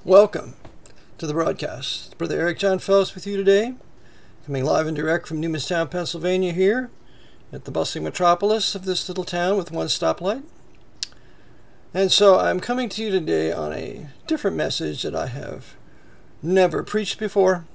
Welcome to the broadcast. Brother Eric John Phelps with you today, coming live and direct from Newmanstown, Pennsylvania here at the bustling metropolis of this little town with one stoplight. And so I'm coming to you today on a different message that I have never preached before.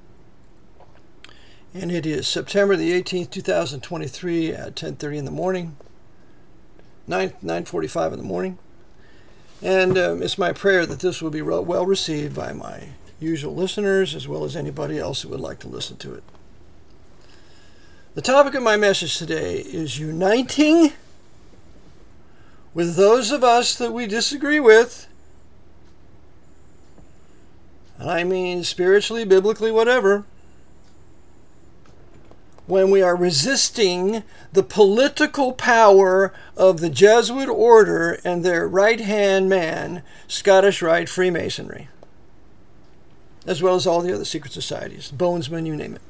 And it is September the 18th, 2023 at 10:30 in the morning, 9:45 in the morning. And it's my prayer that this will be well received by my usual listeners as well as anybody else who would like to listen to it. The topic of my message today is uniting with those of us that we disagree with. And I mean spiritually, biblically, whatever. When we are resisting the political power of the Jesuit order and their right-hand man, Scottish Rite Freemasonry, as well as all the other secret societies, Bonesmen, you name it.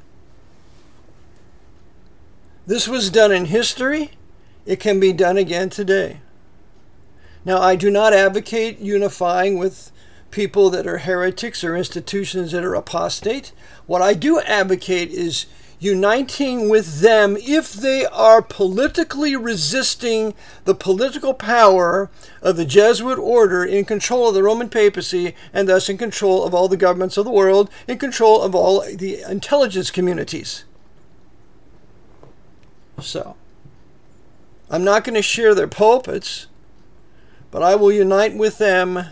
This was done in history. It can be done again today. Now, I do not advocate unifying with people that are heretics or institutions that are apostate. What I do advocate is uniting with them if they are politically resisting the political power of the Jesuit order in control of the Roman papacy and thus in control of all the governments of the world, in control of all the intelligence communities. So, I'm not going to share their pulpits, but I will unite with them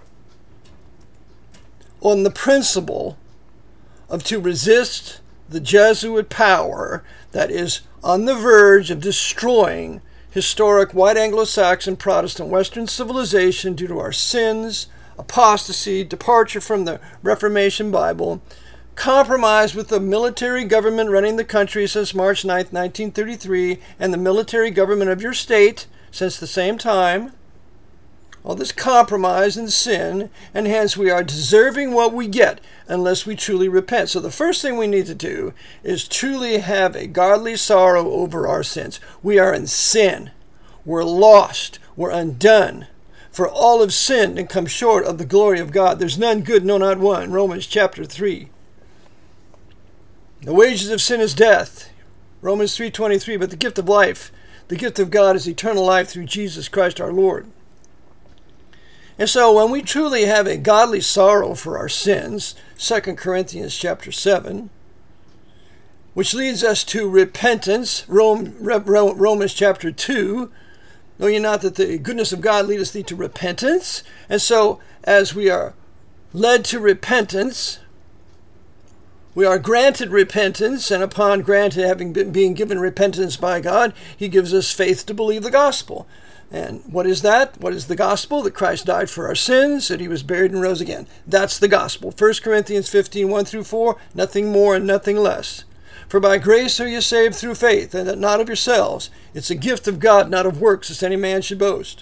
on the principle of to resist the Jesuit power that is on the verge of destroying historic white Anglo-Saxon Protestant Western civilization due to our sins, apostasy, departure from the Reformation Bible, compromise with the military government running the country since March 9th, 1933, and the military government of your state since the same time. All this compromise and sin, and hence we are deserving what we get unless we truly repent. So the first thing we need to do is truly have a godly sorrow over our sins. We are in sin. We're lost. We're undone. For all have sinned and come short of the glory of God. There's none good, no, not one. Romans chapter 3. The wages of sin is death. Romans 3:23. But the gift of life, the gift of God is eternal life through Jesus Christ our Lord. And so when we truly have a godly sorrow for our sins, 2 Corinthians chapter 7, which leads us to repentance, Romans chapter 2, know ye not that the goodness of God leadeth thee to repentance? And so as we are led to repentance, we are granted repentance, and upon being given repentance by God, he gives us faith to believe the gospel. And what is that? What is the gospel? That Christ died for our sins, that he was buried and rose again. That's the gospel. 1 Corinthians 15, 1-4, nothing more and nothing less. For by grace are you saved through faith, and that not of yourselves. It's a gift of God, not of works, lest any man should boast.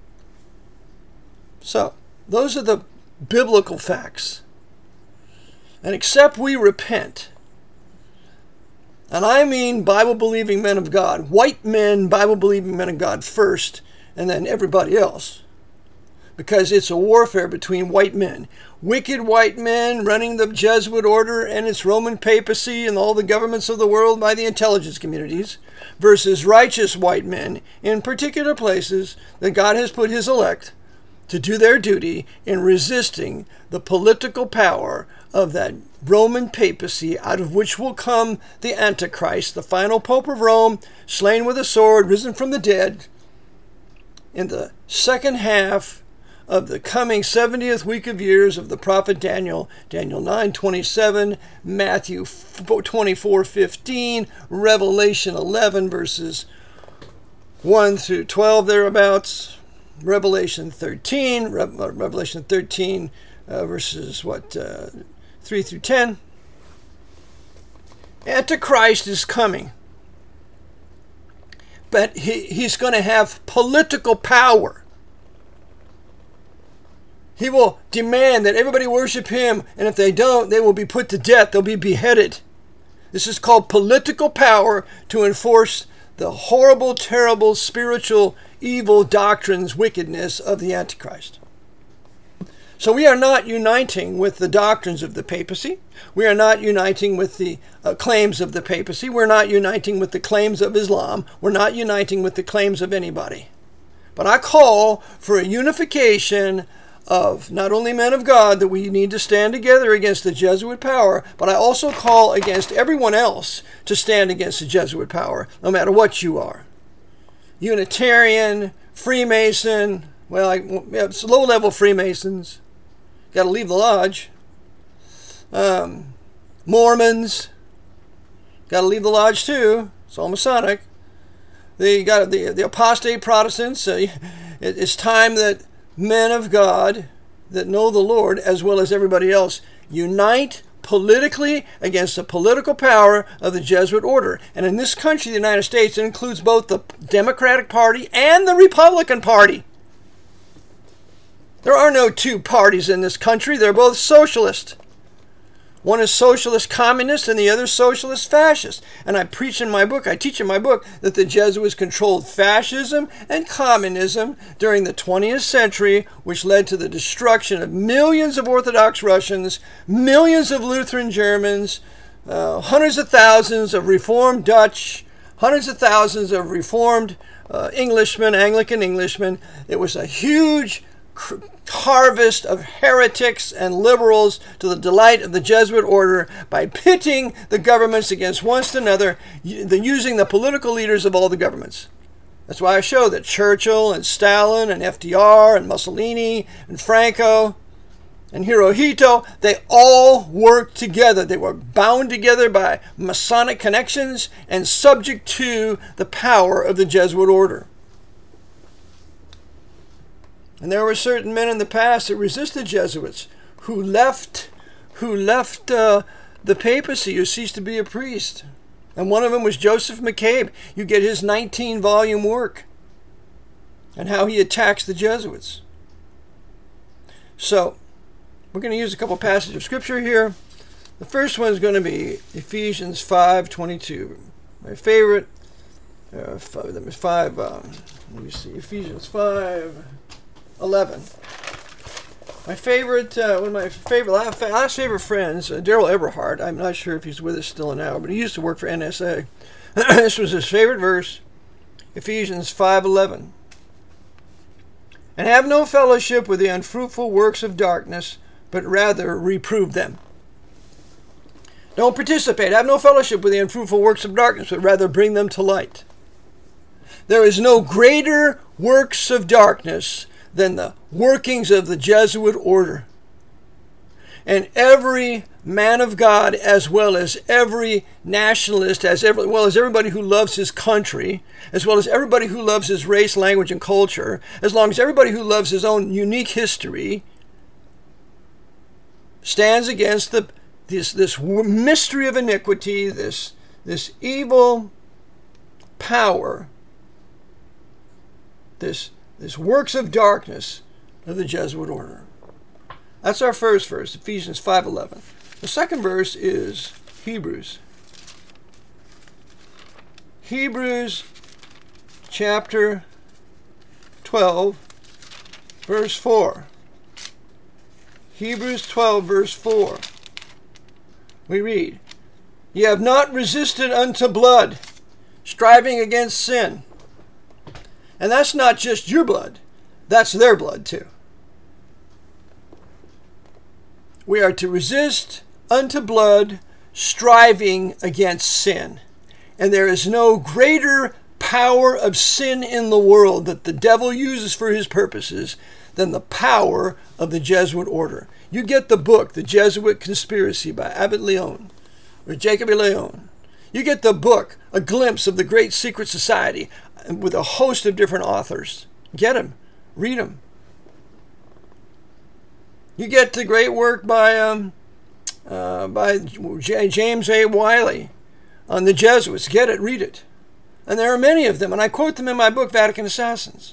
So, those are the biblical facts. And except we repent, and I mean Bible-believing men of God, white men, Bible-believing men of God first, and then everybody else. Because it's a warfare between white men. Wicked white men running the Jesuit order and its Roman papacy and all the governments of the world by the intelligence communities, versus righteous white men in particular places that God has put his elect to do their duty in resisting the political power of that Roman papacy, out of which will come the Antichrist, the final Pope of Rome, slain with a sword, risen from the dead, in the second half of the coming 70th week of years of the prophet Daniel, Daniel 9:27, Matthew 24:15, Revelation 11 verses 1-12 thereabouts, Revelation 13, verses 3-10. Antichrist is coming. But he's going to have political power. He will demand that everybody worship him, and if they don't, they will be put to death. They'll be beheaded. This is called political power to enforce the horrible, terrible, spiritual, evil doctrines, wickedness of the Antichrist. So we are not uniting with the doctrines of the papacy. We are not uniting with the claims of the papacy. We're not uniting with the claims of Islam. We're not uniting with the claims of anybody. But I call for a unification of not only men of God, that we need to stand together against the Jesuit power, but I also call against everyone else to stand against the Jesuit power, no matter what you are. Unitarian, Freemason, it's low-level Freemasons. Got to leave the lodge. Mormons, got to leave the lodge too. It's all Masonic. The apostate Protestants. It's time that men of God that know the Lord, as well as everybody else, unite politically against the political power of the Jesuit order. And in this country, the United States, it includes both the Democratic Party and the Republican Party. There are no two parties in this country. They're both socialist. One is socialist communist and the other socialist fascist. And I teach in my book that the Jesuits controlled fascism and communism during the 20th century, which led to the destruction of millions of Orthodox Russians, millions of Lutheran Germans, hundreds of thousands of Reformed Dutch, hundreds of thousands of Reformed Englishmen, Anglican Englishmen. It was a huge harvest of heretics and liberals to the delight of the Jesuit order by pitting the governments against one another, using the political leaders of all the governments. That's why I show that Churchill and Stalin and FDR and Mussolini and Franco and Hirohito, they all worked together. They were bound together by Masonic connections and subject to the power of the Jesuit order. And there were certain men in the past that resisted Jesuits who left the papacy, who ceased to be a priest. And one of them was Joseph McCabe. You get his 19-volume work and how he attacks the Jesuits. So, we're going to use a couple passages of Scripture here. The first one is going to be Ephesians 5:22. My favorite. Ephesians 5:11. My favorite, one of my last favorite friends, Daryl Eberhard. I'm not sure if he's with us still now, but he used to work for NSA. This was his favorite verse, Ephesians 5:11. And have no fellowship with the unfruitful works of darkness, but rather reprove them. Don't participate. Have no fellowship with the unfruitful works of darkness, but rather bring them to light. There is no greater works of darkness than the workings of the Jesuit order. And every man of God, as well as every nationalist, as well as everybody who loves his country, as well as everybody who loves his race, language, and culture, as long as everybody who loves his own unique history, stands against this mystery of iniquity, this evil power, this works of darkness of the Jesuit order. That's our first verse, Ephesians 5:11. The second verse is Hebrews. Hebrews chapter 12, verse 4. Hebrews 12, verse 4. We read, "Ye have not resisted unto blood, striving against sin." And that's not just your blood. That's their blood too. We are to resist unto blood, striving against sin. And there is no greater power of sin in the world that the devil uses for his purposes than the power of the Jesuit order. You get the book, The Jesuit Conspiracy by Abbot Leon, or Jacob Leon. You get the book, A Glimpse of the Great Secret Society, with a host of different authors. Get them. Read them. You get the great work by James A. Wiley on the Jesuits. Get it. Read it. And there are many of them, and I quote them in my book, Vatican Assassins.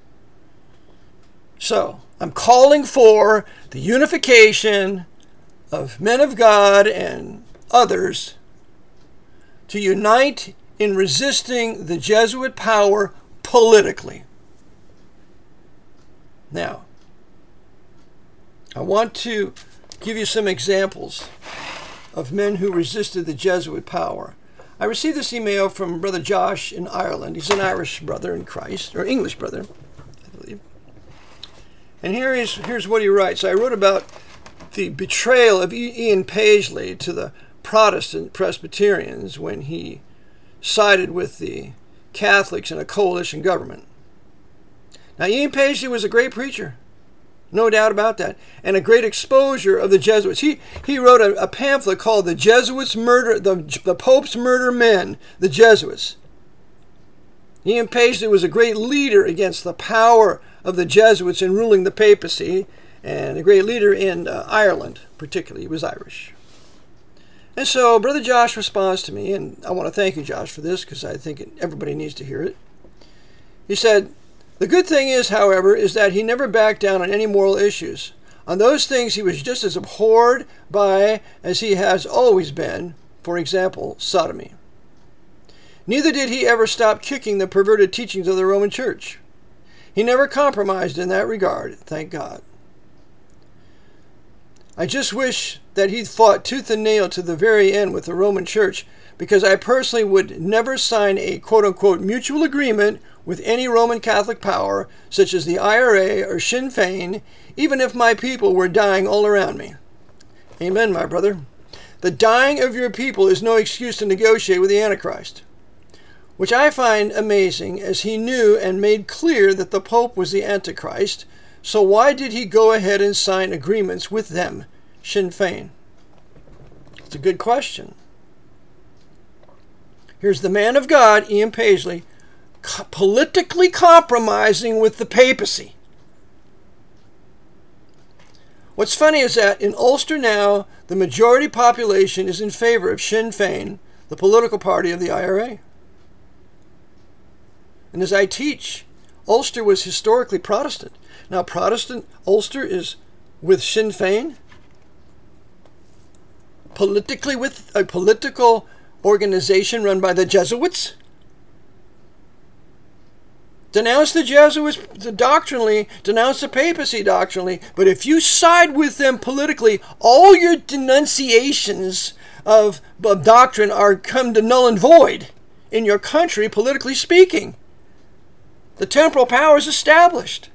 So, I'm calling for the unification of men of God and others to unite in resisting the Jesuit power politically. Now, I want to give you some examples of men who resisted the Jesuit power. I received this email from Brother Josh in Ireland. He's an Irish brother in Christ, or English brother, I believe. And here's what he writes. I wrote about the betrayal of Ian Paisley to the Protestant Presbyterians when he sided with the Catholics in a coalition government. Now, Ian Paisley was a great preacher, no doubt about that, and a great exposure of the Jesuits. He wrote a pamphlet called "The Jesuits Murder, the Pope's Murder Men," the Jesuits. Ian Paisley was a great leader against the power of the Jesuits in ruling the papacy, and a great leader in Ireland, particularly. He was Irish. And so Brother Josh responds to me, and I want to thank you, Josh, for this, because I think everybody needs to hear it. He said, "The good thing is, however, is that he never backed down on any moral issues. On those things he was just as abhorred by as he has always been, for example, sodomy. Neither did he ever stop kicking the perverted teachings of the Roman Church. He never compromised in that regard, thank God. I just wish that he'd fought tooth and nail to the very end with the Roman Church, because I personally would never sign a quote-unquote mutual agreement with any Roman Catholic power, such as the IRA or Sinn Féin, even if my people were dying all around me." Amen, my brother. The dying of your people is no excuse to negotiate with the Antichrist, which I find amazing, as he knew and made clear that the Pope was the Antichrist. So why did he go ahead and sign agreements with them, Sinn Féin? It's a good question. Here's the man of God, Ian Paisley, politically compromising with the papacy. What's funny is that in Ulster now, the majority population is in favor of Sinn Féin, the political party of the IRA. And as I teach, Ulster was historically Protestant. Now, Protestant Ulster is with Sinn Féin, politically with a political organization run by the Jesuits. Denounce the Jesuits doctrinally, denounce the papacy doctrinally, but if you side with them politically, all your denunciations of doctrine are come to null and void in your country, politically speaking. The temporal power is established.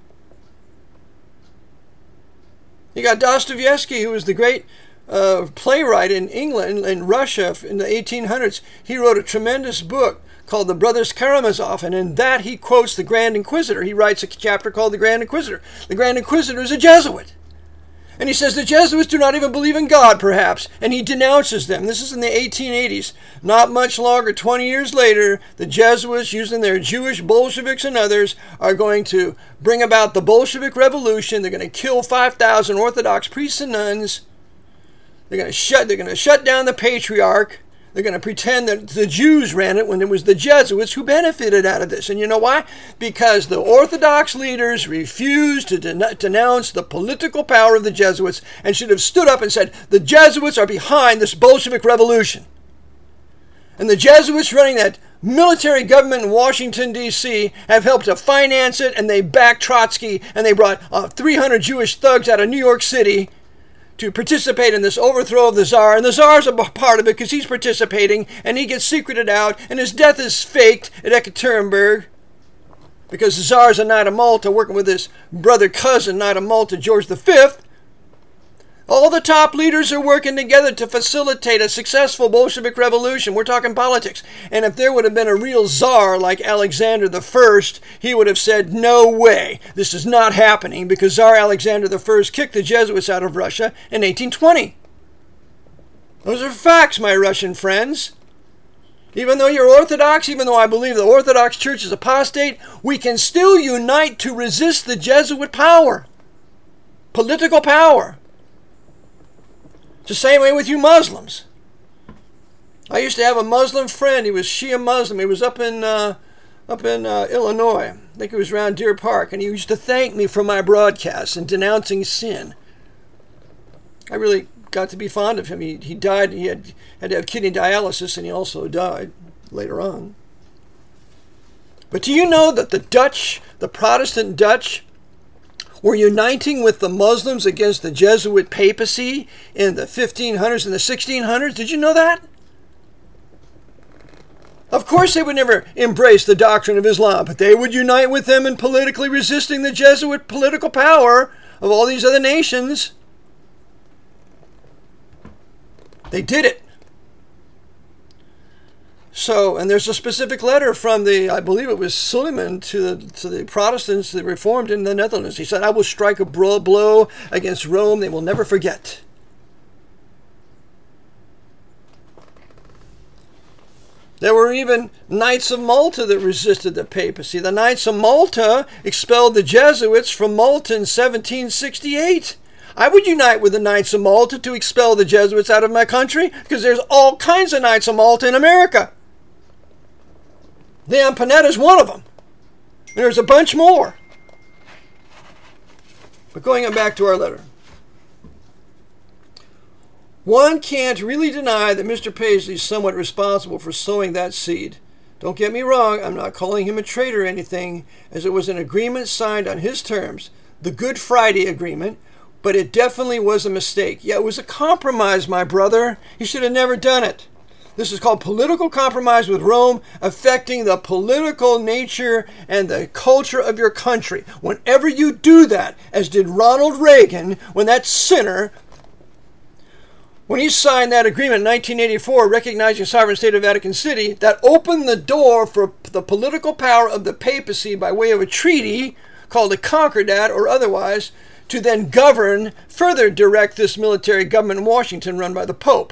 You got Dostoevsky, who was the great playwright in England and Russia in the 1800s. He wrote a tremendous book called The Brothers Karamazov, and in that he quotes the Grand Inquisitor. He writes a chapter called The Grand Inquisitor. The Grand Inquisitor is a Jesuit. And he says the Jesuits do not even believe in God, perhaps, and he denounces them. This is in the 1880s. Not much longer, 20 years later, the Jesuits, using their Jewish Bolsheviks and others, are going to bring about the Bolshevik Revolution. They're going to kill 5,000 Orthodox priests and nuns. They're going to shut down the Patriarch. They're going to pretend that the Jews ran it when it was the Jesuits who benefited out of this. And you know why? Because the Orthodox leaders refused to denounce the political power of the Jesuits and should have stood up and said, the Jesuits are behind this Bolshevik Revolution. And the Jesuits running that military government in Washington, D.C. have helped to finance it, and they backed Trotsky, and they brought 300 Jewish thugs out of New York City to participate in this overthrow of the Tsar, and the Tsar's a part of it because he's participating, and he gets secreted out, and his death is faked at Ekaterinburg because the Tsar's a Knight of Malta working with his brother cousin, Knight of Malta, George V. All the top leaders are working together to facilitate a successful Bolshevik revolution. We're talking politics. And if there would have been a real Tsar like Alexander I, he would have said, no way, this is not happening, because Tsar Alexander I kicked the Jesuits out of Russia in 1820. Those are facts, my Russian friends. Even though you're Orthodox, even though I believe the Orthodox Church is apostate, we can still unite to resist the Jesuit power, political power. It's the same way with you Muslims. I used to have a Muslim friend. He was Shia Muslim. He was up in Illinois. I think it was around Deer Park. And he used to thank me for my broadcasts and denouncing sin. I really got to be fond of him. He died. He had to have kidney dialysis, and he also died later on. But do you know that the Protestant Dutch, were uniting with the Muslims against the Jesuit papacy in the 1500s and the 1600s. Did you know that? Of course they would never embrace the doctrine of Islam, but they would unite with them in politically resisting the Jesuit political power of all these other nations. They did it. So, and there's a specific letter from I believe it was Suleiman to the Protestants, the Reformed in the Netherlands. He said, I will strike a blow against Rome they will never forget. There were even Knights of Malta that resisted the papacy. The Knights of Malta expelled the Jesuits from Malta in 1768. I would unite with the Knights of Malta to expel the Jesuits out of my country, because there's all kinds of Knights of Malta in America. Leon Panetta is one of them. And there's a bunch more. But going back to our letter. One can't really deny that Mr. Paisley is somewhat responsible for sowing that seed. Don't get me wrong, I'm not calling him a traitor or anything, as it was an agreement signed on his terms, the Good Friday Agreement, but it definitely was a mistake. Yeah, it was a compromise, my brother. He should have never done it. This is called political compromise with Rome, affecting the political nature and the culture of your country. Whenever you do that, as did Ronald Reagan, when that sinner, when he signed that agreement in 1984, recognizing the sovereign state of Vatican City, that opened the door for the political power of the papacy by way of a treaty called a Concordat or otherwise, to then govern, further direct this military government in Washington run by the Pope.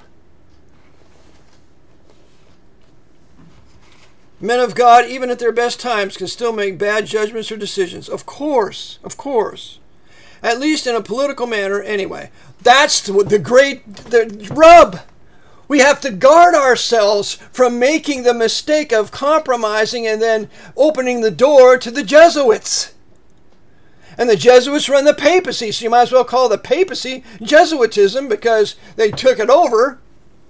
Men of God, even at their best times, can still make bad judgments or decisions. Of course. At least in a political manner, anyway. That's the rub. We have to guard ourselves from making the mistake of compromising and then opening the door to the Jesuits. And the Jesuits run the papacy, so you might as well call the papacy Jesuitism, because they took it over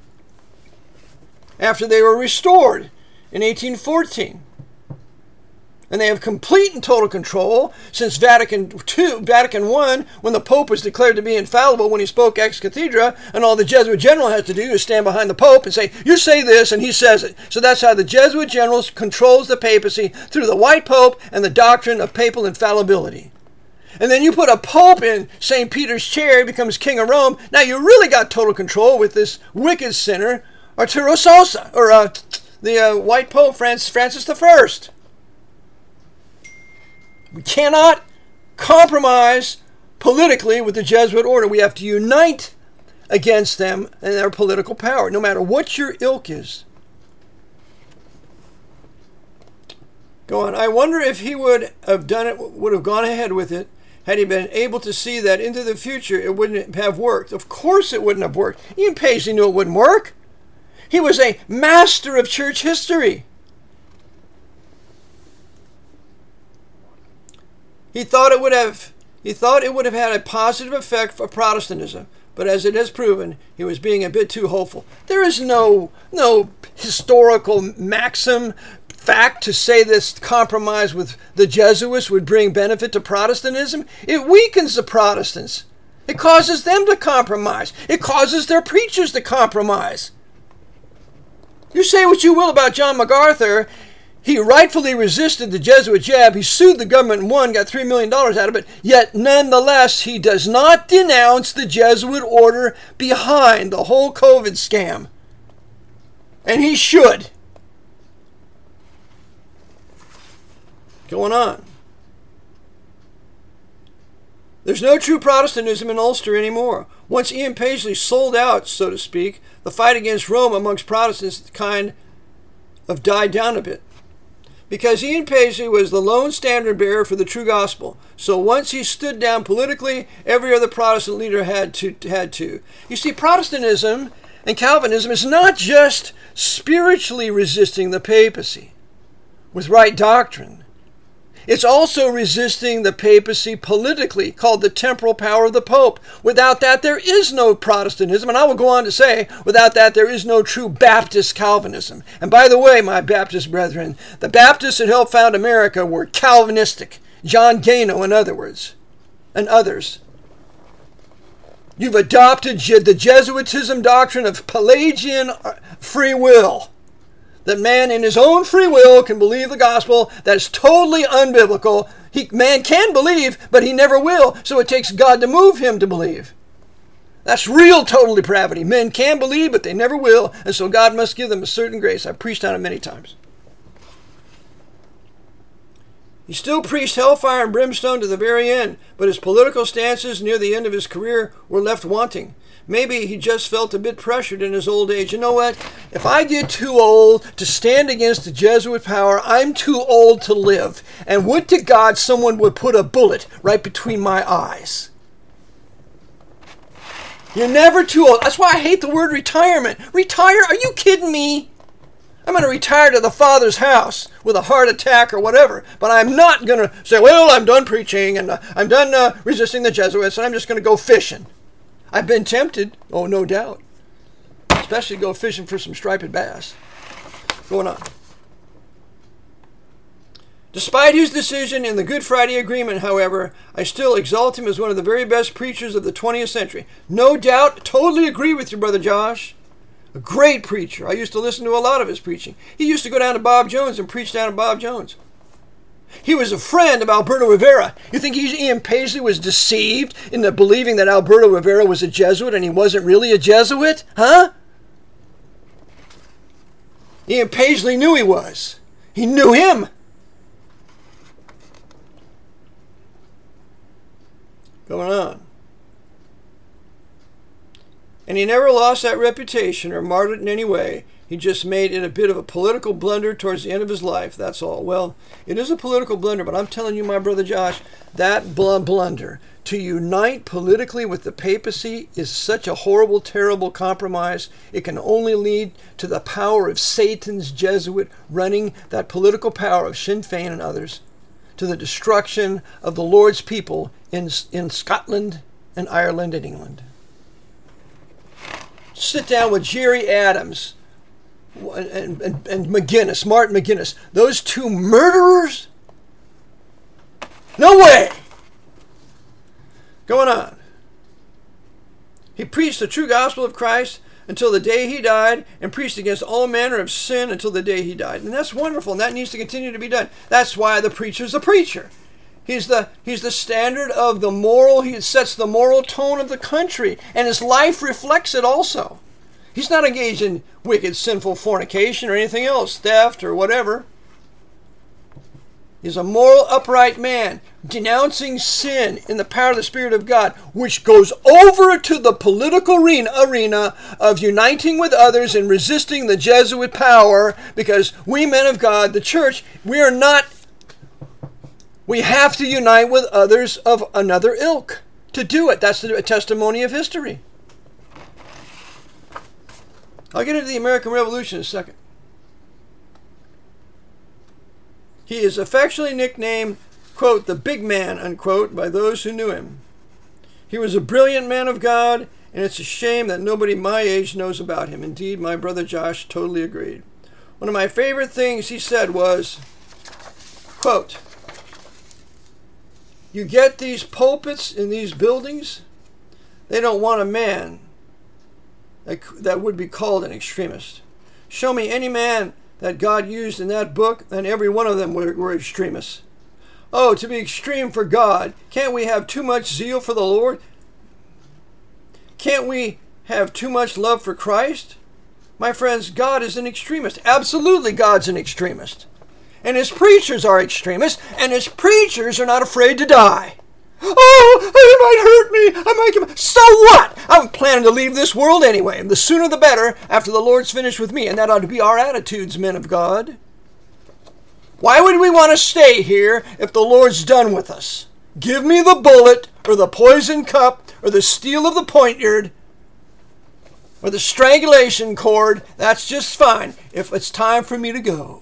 after they were restored in 1814. And they have complete and total control since Vatican I, when the Pope was declared to be infallible when he spoke ex cathedra, and all the Jesuit general has to do is stand behind the Pope and say, you say this, and he says it. So that's how the Jesuit general controls the papacy, through the White Pope and the doctrine of papal infallibility. And then you put a Pope in St. Peter's chair, he becomes King of Rome. Now you really got total control with this wicked sinner, Arturo Sosa, or the White Pope Francis I. We cannot compromise politically with the Jesuit order. We have to unite against them and their political power, no matter what your ilk is. Go on. I wonder if he would have done it, would have gone ahead with it, had he been able to see that into the future it wouldn't have worked. Of course it wouldn't have worked. Ian Paisley knew it wouldn't work. He was a master of church history. He thought it would have had a positive effect for Protestantism, but as it has proven, he was being a bit too hopeful. There is no historical maxim, fact to say this compromise with the Jesuits would bring benefit to Protestantism. It weakens the Protestants. It causes them to compromise. It causes their preachers to compromise. You say what you will about John MacArthur. He rightfully resisted the Jesuit jab. He sued the government and won, got $3 million out of it. Yet, nonetheless, he does not denounce the Jesuit order behind the whole COVID scam. And he should. Going on. There's no true Protestantism in Ulster anymore. Once Ian Paisley sold out, so to speak, the fight against Rome amongst Protestants kind of died down a bit. Because Ian Paisley was the lone standard bearer for the true gospel. So once he stood down politically, every other Protestant leader had to. You see, Protestantism and Calvinism is not just spiritually resisting the papacy with right doctrine. It's also resisting the papacy politically, called the temporal power of the Pope. Without that, there is no Protestantism. And I will go on to say, without that, there is no true Baptist Calvinism. And by the way, my Baptist brethren, the Baptists that helped found America were Calvinistic. John Gano, in other words. and others. You've adopted the Jesuitism doctrine of Pelagian free will. That man in his own free will can believe the gospel. That's totally unbiblical. Man can believe, but he never will. So it takes God to move him to believe. That's real total depravity. Men can believe, but they never will. And so God must give them a certain grace. I've preached on it many times. He still preached hellfire and brimstone to the very end, but his political stances near the end of his career were left wanting. Maybe he just felt a bit pressured in his old age. You know what? If I get too old to stand against the Jesuit power, I'm too old to live. And would to God someone would put a bullet right between my eyes. You're never too old. That's why I hate the word retirement. Retire? Are you kidding me? I'm going to retire to the Father's house with a heart attack or whatever. But I'm not going to say, well, I'm done preaching and I'm done resisting the Jesuits and I'm just going to go fishing. I've been tempted, oh, no doubt, especially to go fishing for some striped bass. Going on. Despite his decision in the Good Friday Agreement, however, I still exalt him as one of the very best preachers of the 20th century. No doubt, totally agree with you, Brother Josh. A great preacher. I used to listen to a lot of his preaching. He used to go down to Bob Jones and preach down at Bob Jones. He was a friend of Alberto Rivera. You think Ian Paisley was deceived into believing that Alberto Rivera was a Jesuit and he wasn't really a Jesuit? Huh? Ian Paisley knew he was. He knew him. Going on. And he never lost that reputation or marred it in any way. He just made it a bit of a political blunder towards the end of his life, that's all. Well, it is a political blunder, but I'm telling you, my brother Josh, that blunder to unite politically with the papacy is such a horrible, terrible compromise. It can only lead to the power of Satan's Jesuit running that political power of Sinn Féin and others, to the destruction of the Lord's people in Scotland and Ireland and England. Sit down with Jerry Adams and McGuinness, Martin McGuinness. Those two murderers? No way! Going on. He preached the true gospel of Christ until the day he died and preached against all manner of sin until the day he died. And that's wonderful, and that needs to continue to be done. That's why the preacher's a preacher. He's the standard of the moral. He sets the moral tone of the country, and his life reflects it also. He's not engaged in wicked, sinful fornication or anything else, theft or whatever. He's a moral, upright man, denouncing sin in the power of the Spirit of God, which goes over to the political arena of uniting with others and resisting the Jesuit power, because we men of God, the church, we have to unite with others of another ilk to do it. That's the testimony of history. I'll get into the American Revolution in a second. He is affectionately nicknamed, quote, the big man, unquote, by those who knew him. He was a brilliant man of God, and it's a shame that nobody my age knows about him. Indeed, my brother Josh totally agreed. One of my favorite things he said was, quote, you get these pulpits in these buildings, they don't want a man that would be called an extremist. Show me any man that God used in that book, and every one of them were extremists. Oh, to be extreme for God. Can't we have too much zeal for the Lord? Can't we have too much love for Christ? My friends, God is an extremist. Absolutely, God's an extremist. And his preachers are extremists, and his preachers are not afraid to die. Oh, it might hurt me. I might. So what? I'm planning to leave this world anyway. And the sooner the better after the Lord's finished with me. And that ought to be our attitudes, men of God. Why would we want to stay here if the Lord's done with us? Give me the bullet or the poison cup or the steel of the poignard or the strangulation cord. That's just fine if it's time for me to go.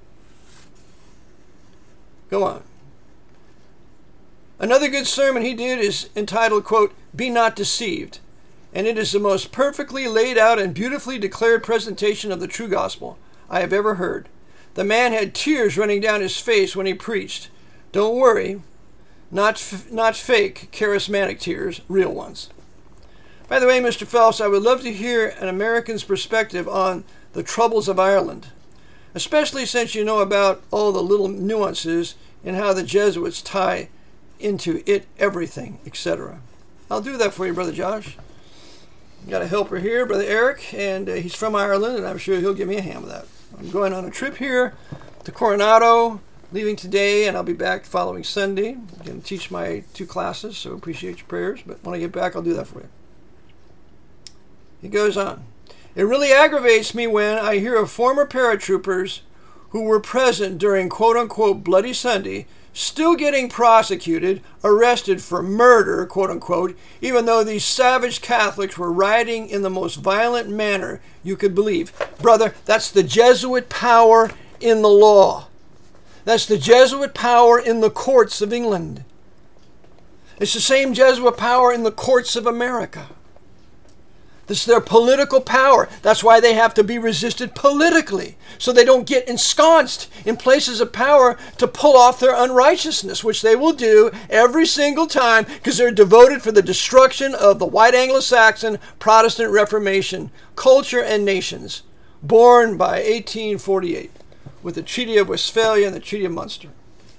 Go on. Another good sermon he did is entitled, quote, Be Not Deceived. And it is the most perfectly laid out and beautifully declared presentation of the true gospel I have ever heard. The man had tears running down his face when he preached. Don't worry. not fake charismatic tears, real ones. By the way, Mr. Phelps, I would love to hear an American's perspective on the troubles of Ireland, especially since you know about all the little nuances in how the Jesuits tie into it everything, etc. I'll do that for you, Brother Josh. Got a helper here, Brother Eric, and he's from Ireland, and I'm sure he'll give me a hand with that. I'm going on a trip here to Coronado, leaving today, and I'll be back following Sunday. I'm going to teach my 2 classes, so appreciate your prayers, but when I get back, I'll do that for you. He goes on. It really aggravates me when I hear of former paratroopers who were present during quote-unquote Bloody Sunday still getting prosecuted, arrested for murder, quote-unquote, even though these savage Catholics were rioting in the most violent manner you could believe. Brother, that's the Jesuit power in the law. That's the Jesuit power in the courts of England. It's the same Jesuit power in the courts of America. This is their political power. That's why they have to be resisted politically, so they don't get ensconced in places of power to pull off their unrighteousness, which they will do every single time because they're devoted for the destruction of the white Anglo-Saxon Protestant Reformation culture and nations, born by 1848 with the Treaty of Westphalia and the Treaty of Munster.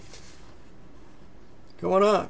Going on.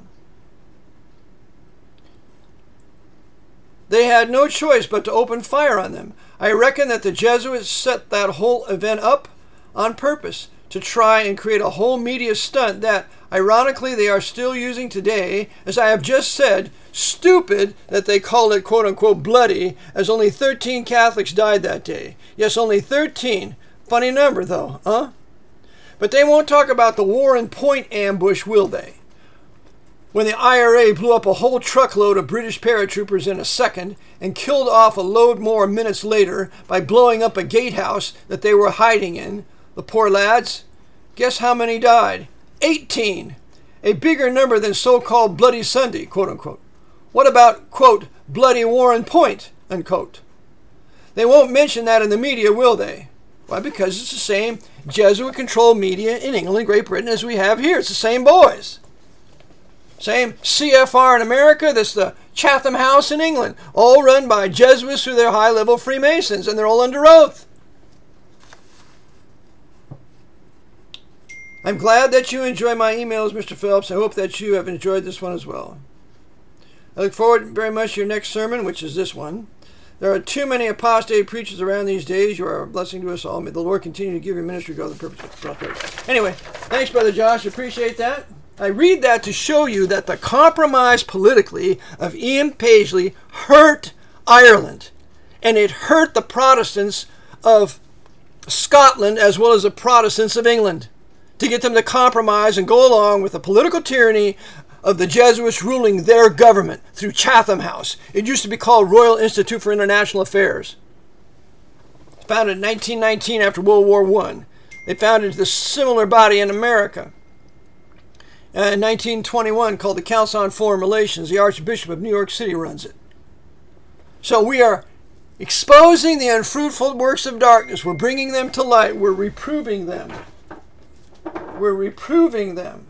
They had no choice but to open fire on them. I reckon that the Jesuits set that whole event up on purpose to try and create a whole media stunt that, ironically, they are still using today. As I have just said, stupid that they call it quote-unquote bloody, as only 13 Catholics died that day. Yes, only 13. Funny number, though, huh? But they won't talk about the Warren Point ambush, will they? When the IRA blew up a whole truckload of British paratroopers in a second and killed off a load more minutes later by blowing up a gatehouse that they were hiding in, the poor lads, guess how many died? 18. A bigger number than so-called Bloody Sunday, quote-unquote. What about, quote, Bloody Warren Point, unquote? They won't mention that in the media, will they? Why, because it's the same Jesuit-controlled media in England and Great Britain as we have here. It's the same boys. Same CFR in America, that's the Chatham House in England, all run by Jesuits who they're high-level Freemasons, and they're all under oath. I'm glad that you enjoy my emails, Mr. Phelps. I hope that you have enjoyed this one as well. I look forward very much to your next sermon, which is this one. There are too many apostate preachers around these days. You are a blessing to us all. May the Lord continue to give your ministry go to the purpose of prosperity. Anyway, thanks, Brother Josh. Appreciate that. I read that to show you that the compromise politically of Ian Paisley hurt Ireland, and it hurt the Protestants of Scotland as well as the Protestants of England to get them to compromise and go along with the political tyranny of the Jesuits ruling their government through Chatham House. It used to be called Royal Institute for International Affairs. Founded in 1919 after World War I. They founded this similar body in America. In 1921, called the Council on Foreign Relations. The Archbishop of New York City runs it. So we are exposing the unfruitful works of darkness. We're bringing them to light. We're reproving them. We're reproving them.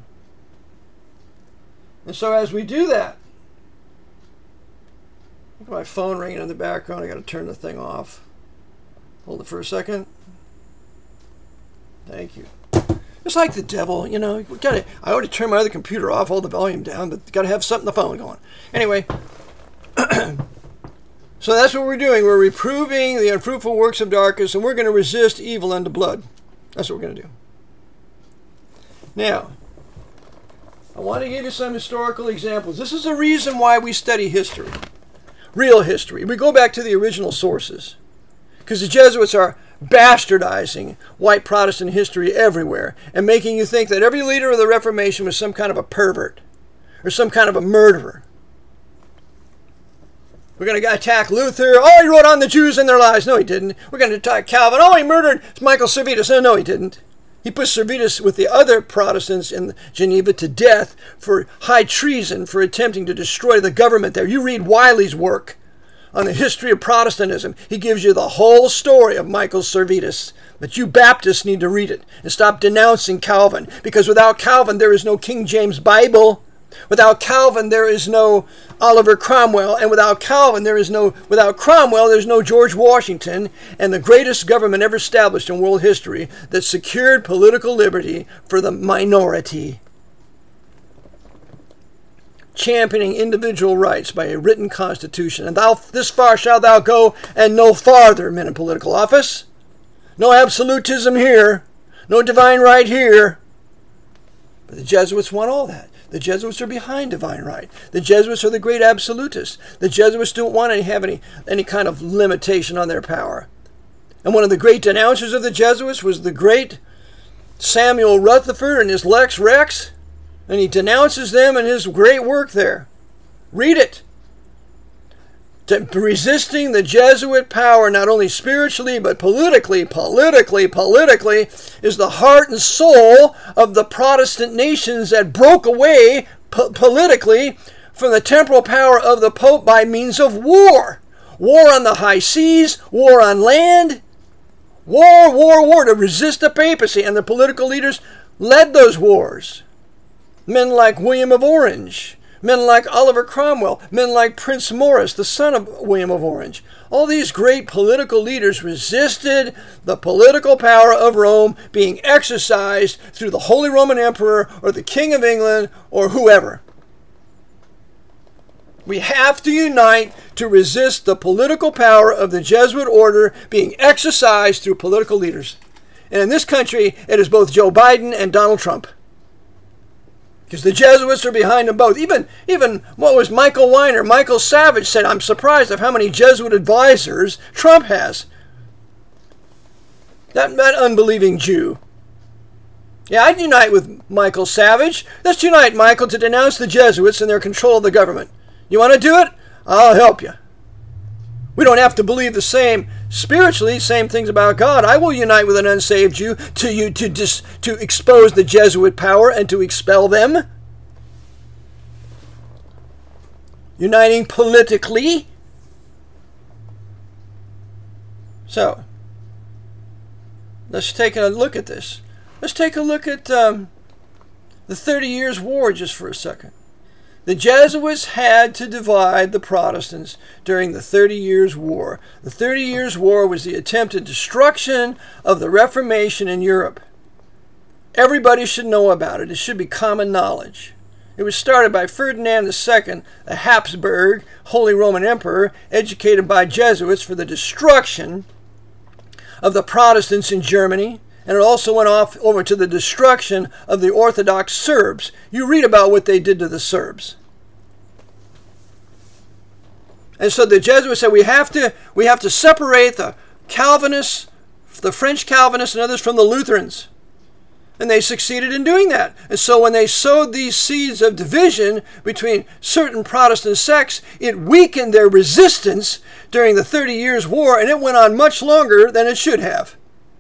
And so as we do that, look at my phone ringing in the background. I got to turn the thing off. Hold it for a second. Thank you. It's like the devil, you know. I already turned my other computer off, hold the volume down, but got to have something on the phone going. Anyway, so that's what we're doing. We're reproving the unfruitful works of darkness, and we're going to resist evil unto blood. That's what we're going to do. Now, I want to give you some historical examples. This is the reason why we study history, real history. We go back to the original sources, because the Jesuits are bastardizing white Protestant history everywhere and making you think that every leader of the Reformation was some kind of a pervert or some kind of a murderer. We're going to attack Luther. Oh, he wrote on the Jews and their lies. No, he didn't. We're going to attack Calvin. Oh, he murdered Michael Servetus. No, he didn't. He put Servetus with the other Protestants in Geneva to death for high treason for attempting to destroy the government there. You read Wiley's work on the history of Protestantism. He gives you the whole story of Michael Servetus. But you Baptists need to read it and stop denouncing Calvin, because without Calvin there is no King James Bible. Without Calvin, there is no Oliver Cromwell, and without Cromwell, there's no George Washington, and the greatest government ever established in world history that secured political liberty for the minority, championing individual rights by a written constitution. And this far shalt thou go, and no farther, men in political office. No absolutism here, no divine right here. But the Jesuits want all that. The Jesuits are behind divine right. The Jesuits are the great absolutists. The Jesuits don't want to have any kind of limitation on their power. And one of the great denouncers of the Jesuits was the great Samuel Rutherford in his Lex Rex. And he denounces them in his great work there. Read it. Resisting the Jesuit power, not only spiritually, but politically, is the heart and soul of the Protestant nations that broke away politically from the temporal power of the Pope by means of war. War on the high seas, war on land, war to resist the papacy. And the political leaders led those wars. Men like William of Orange, men like Oliver Cromwell, men like Prince Maurice, the son of William of Orange. All these great political leaders resisted the political power of Rome being exercised through the Holy Roman Emperor or the King of England or whoever. We have to unite to resist the political power of the Jesuit order being exercised through political leaders. And in this country, it is both Joe Biden and Donald Trump. Because the Jesuits are behind them both. Even what was Michael Weiner, Michael Savage said, I'm surprised of how many Jesuit advisors Trump has. That unbelieving Jew. Yeah, I'd unite with Michael Savage. Let's unite, Michael, to denounce the Jesuits and their control of the government. You want to do it? I'll help you. We don't have to believe the same spiritually, same things about God. I will unite with an unsaved Jew to expose the Jesuit power and to expel them. Uniting politically. So, let's take a look at this. Let's take a look at the 30 Years' War just for a second. The Jesuits had to divide the Protestants during the 30 Years' War. The 30 Years' War was the attempted destruction of the Reformation in Europe. Everybody should know about it. It should be common knowledge. It was started by Ferdinand II, the Habsburg Holy Roman Emperor, educated by Jesuits for the destruction of the Protestants in Germany. And it also went off over to the destruction of the Orthodox Serbs. You read about what they did to the Serbs. And so the Jesuits said we have to separate the Calvinists, the French Calvinists and others from the Lutherans. And they succeeded in doing that. And so when they sowed these seeds of division between certain Protestant sects, it weakened their resistance during the 30 Years' War, and it went on much longer than it should have.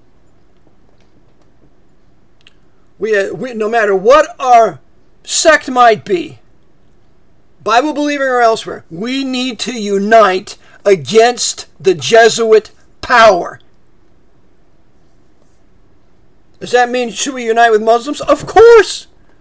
We, no matter what our sect might be, Bible believing or elsewhere, we need to unite against the Jesuit power. Does that mean, should we unite with Muslims? Of course!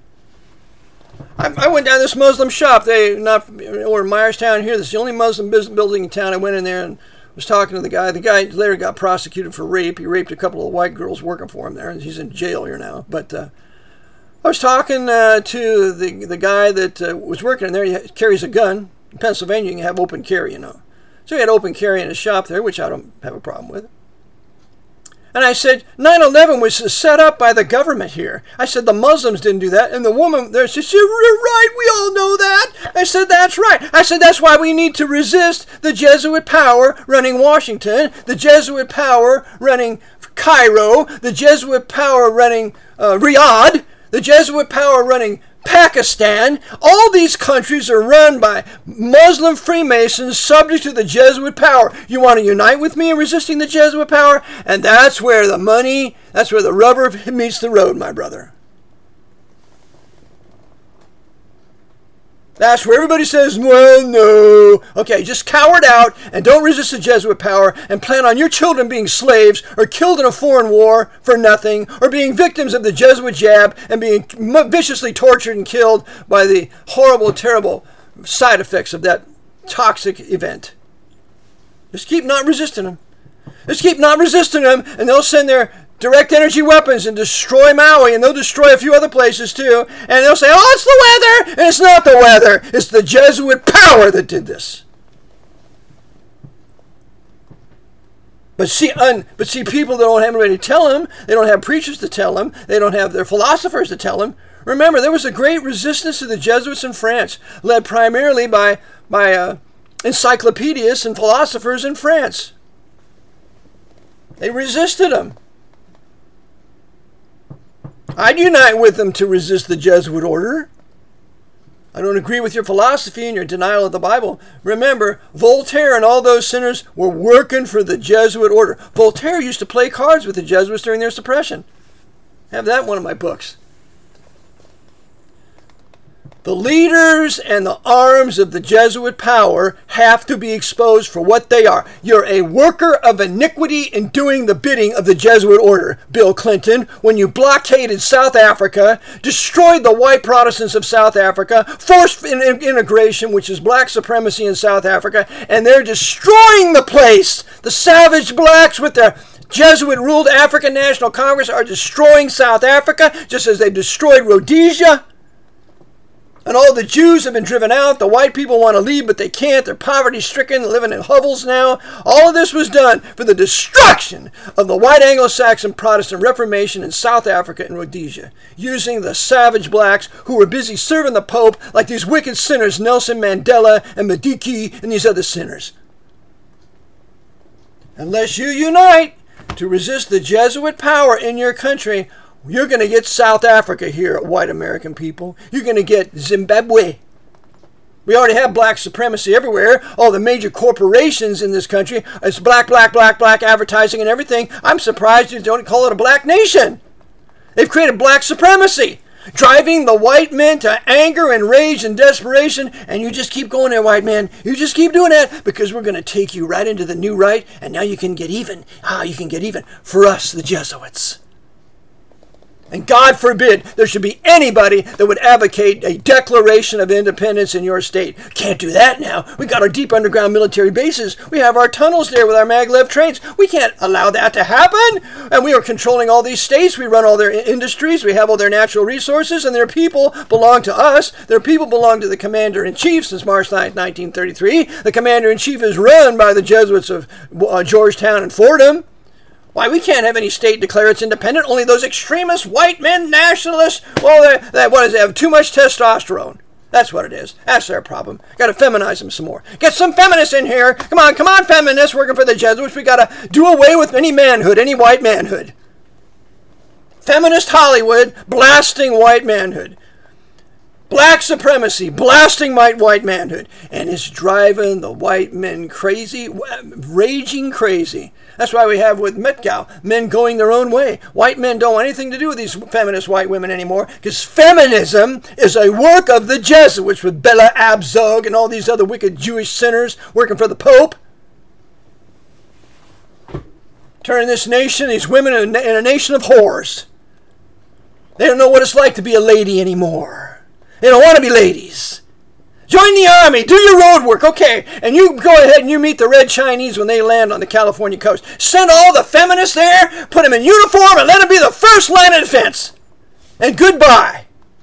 I went down to this Muslim shop, or in Myerstown here. This is the only Muslim business building in town. I went in there and was talking to the guy. The guy later got prosecuted for rape. He raped a couple of white girls working for him there, and he's in jail here now. But I was talking to the guy that was working in there. He carries a gun. In Pennsylvania, you can have open carry, you know. So he had open carry in his shop there, which I don't have a problem with. And I said, 9/11 was set up by the government here. I said, the Muslims didn't do that. And the woman there, she said, you're right, we all know that. I said, that's right. I said, that's why we need to resist the Jesuit power running Washington, the Jesuit power running Cairo, the Jesuit power running Riyadh, the Jesuit power running Pakistan. All these countries are run by Muslim Freemasons subject to the Jesuit power. You want to unite with me in resisting the Jesuit power? And that's where the money, that's where the rubber meets the road, my brother. That's where everybody says, well, no. Okay, just cower out and don't resist the Jesuit power and plan on your children being slaves or killed in a foreign war for nothing or being victims of the Jesuit jab and being viciously tortured and killed by the horrible, terrible side effects of that toxic event. Just keep not resisting them. Just keep not resisting them, and they'll send their direct energy weapons and destroy Maui, and they'll destroy a few other places too. And they'll say, oh, it's the weather, and it's not the weather. It's the Jesuit power that did this. But see, people that don't have anybody to tell them, they don't have preachers to tell them, they don't have their philosophers to tell them. Remember, there was a great resistance to the Jesuits in France, led primarily by encyclopedists and philosophers in France. They resisted them. I'd unite with them to resist the Jesuit order. I don't agree with your philosophy and your denial of the Bible. Remember, Voltaire and all those sinners were working for the Jesuit order. Voltaire used to play cards with the Jesuits during their suppression. I have that in one of my books. The leaders and the arms of the Jesuit power have to be exposed for what they are. You're a worker of iniquity in doing the bidding of the Jesuit order. Bill Clinton, when you blockaded South Africa, destroyed the white Protestants of South Africa, forced integration, which is black supremacy in South Africa, and they're destroying the place. The savage blacks with their Jesuit-ruled African National Congress are destroying South Africa, just as they've destroyed Rhodesia. And all the Jews have been driven out. The white people want to leave, but they can't. They're poverty-stricken, living in hovels now. All of this was done for the destruction of the white Anglo-Saxon Protestant Reformation in South Africa and Rhodesia, using the savage blacks who were busy serving the Pope like these wicked sinners, Nelson Mandela and Mbeki and these other sinners. Unless you unite to resist the Jesuit power in your country, you're going to get South Africa here, white American people. You're going to get Zimbabwe. We already have black supremacy everywhere. All the major corporations in this country, it's black, black, black, black advertising and everything. I'm surprised you don't call it a black nation. They've created black supremacy, driving the white men to anger and rage and desperation. And you just keep going there, white man. You just keep doing that because we're going to take you right into the new right. And now you can get even. You can get even for us, the Jesuits. And God forbid there should be anybody that would advocate a declaration of independence in your state. Can't do that now. We got our deep underground military bases. We have our tunnels there with our maglev trains. We can't allow that to happen. And we are controlling all these states. We run all their industries. We have all their natural resources. And their people belong to us. Their people belong to the commander-in-chief since March 9th, 1933. The commander-in-chief is run by the Jesuits of Georgetown and Fordham. Why, we can't have any state declare it's independent. Only those extremist white men, nationalists, well, they have too much testosterone. That's what it is. That's their problem. Got to feminize them some more. Get some feminists in here. Come on, feminists working for the Jesuits. We got to do away with any manhood, any white manhood. Feminist Hollywood blasting white manhood. Black supremacy, blasting white manhood. And it's driving the white men crazy, raging crazy. That's why we have with Metcalf, men going their own way. White men don't want anything to do with these feminist white women anymore, because feminism is a work of the Jesuits with Bella Abzug and all these other wicked Jewish sinners working for the Pope. Turning this nation, these women, in a nation of whores. They don't know what it's like to be a lady anymore. They don't want to be ladies. Join the army. Do your road work. Okay. And you go ahead and you meet the red Chinese when they land on the California coast. Send all the feminists there, put them in uniform, and let them be the first line of defense. And goodbye.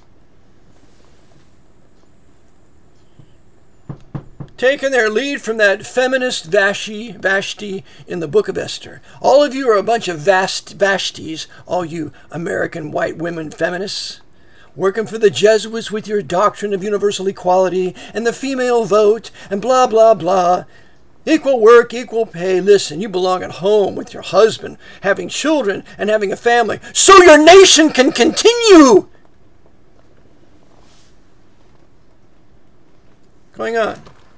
Taking their lead from that feminist Vashti in the book of Esther. All of you are a bunch of Vashtis, all you American white women feminists. Working for the Jesuits with your doctrine of universal equality and the female vote and blah, blah, blah. Equal work, equal pay. Listen, you belong at home with your husband, having children and having a family, so your nation can continue. Going on.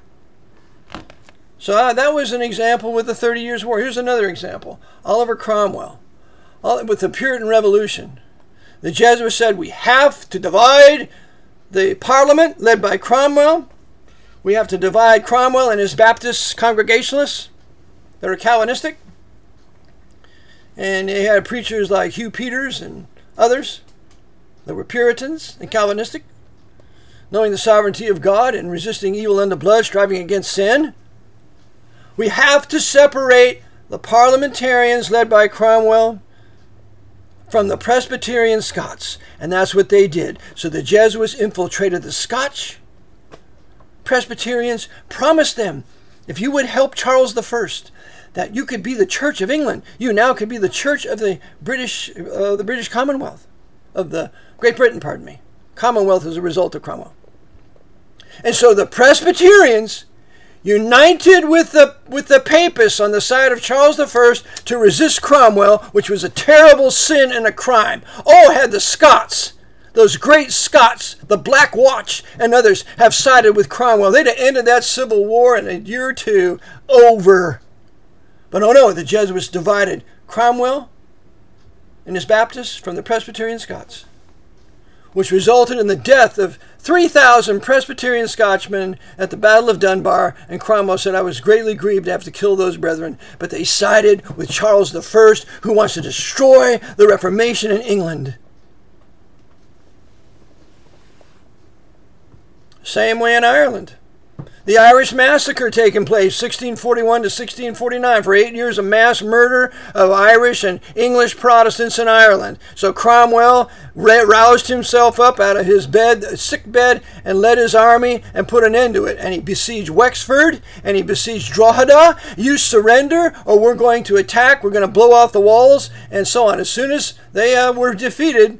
So that was an example with the 30 Years' War. Here's another example. Oliver Cromwell, with the Puritan Revolution. The Jesuits said we have to divide the Parliament led by Cromwell. We have to divide Cromwell and his Baptist Congregationalists that are Calvinistic. And they had preachers like Hugh Peters and others that were Puritans and Calvinistic, knowing the sovereignty of God and resisting evil unto blood, striving against sin. We have to separate the parliamentarians led by Cromwell from the Presbyterian Scots, and that's what they did. So the Jesuits infiltrated the Scotch. Presbyterians promised them, if you would help Charles I, that you could be the Church of England. You now could be the Church of the British Commonwealth, of the Great Britain, pardon me. Commonwealth as a result of Cromwell. And so the Presbyterians united with the Papists on the side of Charles I to resist Cromwell, which was a terrible sin and a crime. Oh, had the Scots, those great Scots, the Black Watch and others, have sided with Cromwell, they'd have ended that civil war in a year or two over. But oh no, the Jesuits divided Cromwell and his Baptists from the Presbyterian Scots, which resulted in the death of 3,000 Presbyterian Scotchmen at the Battle of Dunbar, and Cromwell said, I was greatly grieved to have to kill those brethren, but they sided with Charles I, who wants to destroy the Reformation in England. Same way in Ireland. The Irish Massacre taking place, 1641 to 1649, for 8 years of mass murder of Irish and English Protestants in Ireland. So Cromwell roused himself up out of his sick bed, and led his army and put an end to it. And he besieged Wexford, and he besieged Drogheda. You surrender, or we're going to attack. We're going to blow off the walls, and so on. As soon as they were defeated,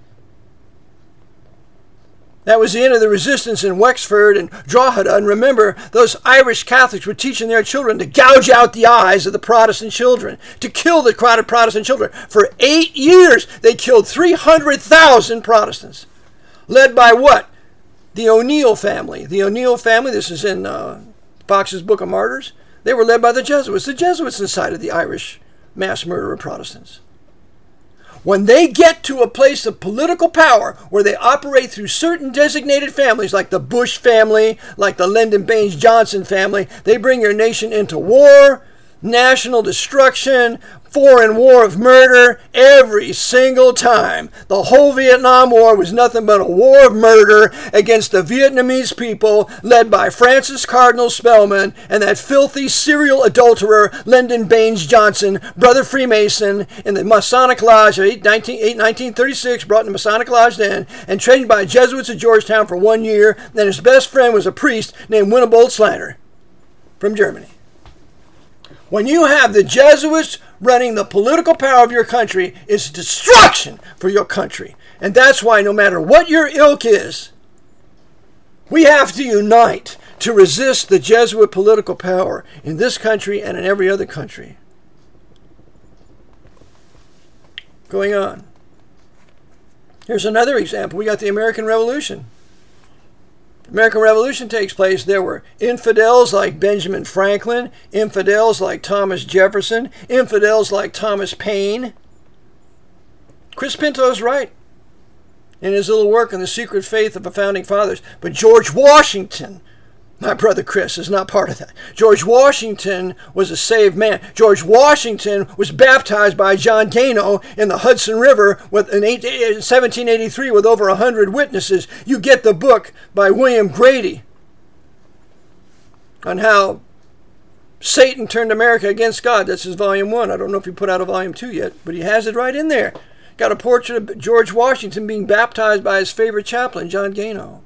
that was the end of the resistance in Wexford and Drogheda. And remember, those Irish Catholics were teaching their children to gouge out the eyes of the Protestant children, to kill the Protestant children. For 8 years, they killed 300,000 Protestants. Led by what? The O'Neill family. The O'Neill family, this is in Fox's Book of Martyrs. They were led by the Jesuits. The Jesuits incited the Irish mass murder of Protestants. When they get to a place of political power where they operate through certain designated families, like the Bush family, like the Lyndon Baines Johnson family, they bring your nation into war, national destruction, foreign war of murder every single time. The whole Vietnam War was nothing but a war of murder against the Vietnamese people, led by Francis Cardinal Spellman and that filthy serial adulterer Lyndon Baines Johnson, brother Freemason, in the Masonic Lodge of 1936, brought in the Masonic Lodge then, and trained by Jesuits at Georgetown for 1 year. Then his best friend was a priest named Winnebault Slander from Germany. When you have the Jesuits running the political power of your country, it's destruction for your country. And that's why no matter what your ilk is, we have to unite to resist the Jesuit political power in this country and in every other country. Going on. Here's another example. We got the American Revolution. The American Revolution takes place. There were infidels like Benjamin Franklin, infidels like Thomas Jefferson, infidels like Thomas Paine. Chris Pinto's right in his little work on the secret faith of the Founding Fathers. But George Washington, my brother Chris, is not part of that. George Washington was a saved man. George Washington was baptized by John Gano in the Hudson River in 1783 with over 100 witnesses. You get the book by William Grady on how Satan turned America against God. That's his volume 1. I don't know if he put out a volume 2 yet, but he has it right in there. Got a portrait of George Washington being baptized by his favorite chaplain, John Gano.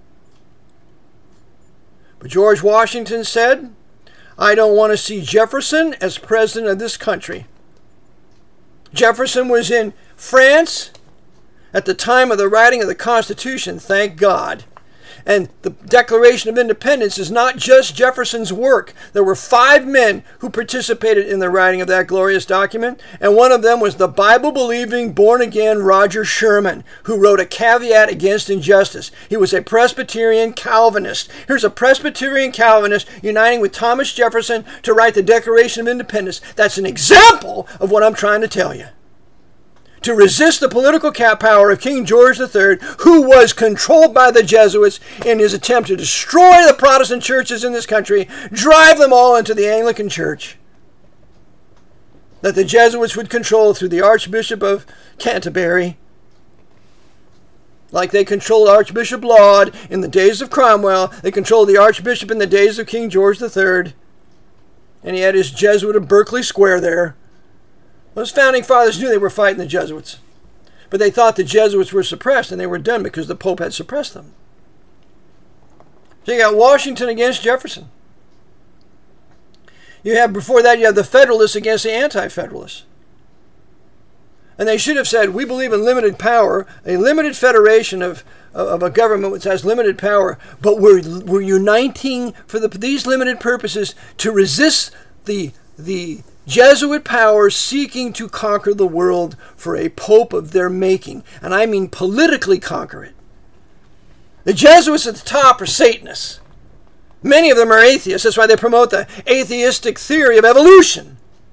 But George Washington said, I don't want to see Jefferson as president of this country. Jefferson was in France at the time of the writing of the Constitution, thank God. And the Declaration of Independence is not just Jefferson's work. There were 5 men who participated in the writing of that glorious document, and one of them was the Bible-believing, born-again Roger Sherman, who wrote a caveat against injustice. He was a Presbyterian Calvinist. Here's a Presbyterian Calvinist uniting with Thomas Jefferson to write the Declaration of Independence. That's an example of what I'm trying to tell you. to resist the political power of King George III, who was controlled by the Jesuits in his attempt to destroy the Protestant churches in this country, drive them all into the Anglican Church that the Jesuits would control through the Archbishop of Canterbury, like they controlled Archbishop Laud in the days of Cromwell. They controlled the Archbishop in the days of King George III. And he had his Jesuit of Berkeley Square there. Those founding fathers knew they were fighting the Jesuits. But they thought the Jesuits were suppressed, and they were done because the Pope had suppressed them. So you got Washington against Jefferson. Before that, you have the Federalists against the Anti-Federalists. And they should have said, we believe in limited power, a limited federation of a government which has limited power, but we're uniting for these limited purposes to resist the Jesuit powers seeking to conquer the world for a pope of their making. And I mean politically conquer it. The Jesuits at the top are Satanists. Many of them are atheists. That's why they promote the atheistic theory of evolution.